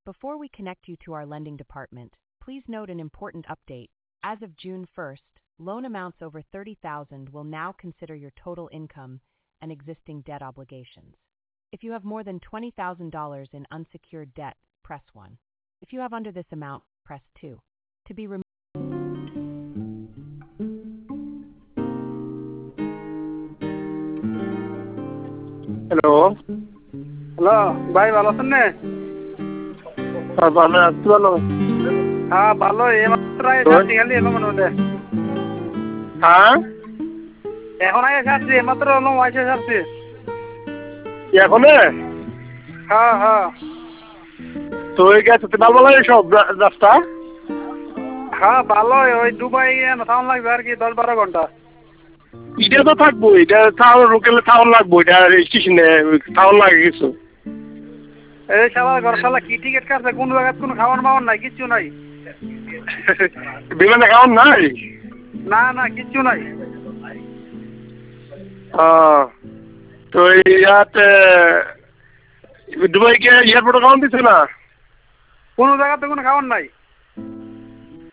Before we connect you to our lending department, please note an important update. As of June 1st, loan amounts over $30,000 will now consider your total income and existing debt obligations. If you have more than $20,000 in unsecured debt, press 1. If you have under this amount, press 2. To be removed. Hello hello ভাই, ভালো আছেন না? ভালো আছি। ভালো হ্যাঁ ভালো, এইমাত্র আসছি, খালি এলো মনে হতে। হ্যাঁ এখন আগে আসছি, এইমাত্র হলো ওয়াইসে আসছি। এখন হ্যাঁ হ্যাঁ তো হয়ে গেছে ভালো লাগে সব রাস্তা। হ্যাঁ ভালো, ওই দুবাই থাউন লাগবে আর কি 10-12 ঘন্টা। এটা তো থাকবো, এটা টাউন লোকেলে টাউন লাগবো, এটা স্টেশনে টাউন লাগে কিছু। এই শালা ঘর শালা কি টিকিট কাটছে, কোন জায়গায় কোনো খাওয়ান মাওয়ান নাই, কিচ্ছু নাই। বিমানে খাওয়ান নাই? না না, কিচ্ছু নাই। তো ইয়াতে দুবাই কে এয়ারপোর্টে খাওয়ান দিচ্ছে না? কোনো জায়গাতে কোনো খাওয়ান নাই।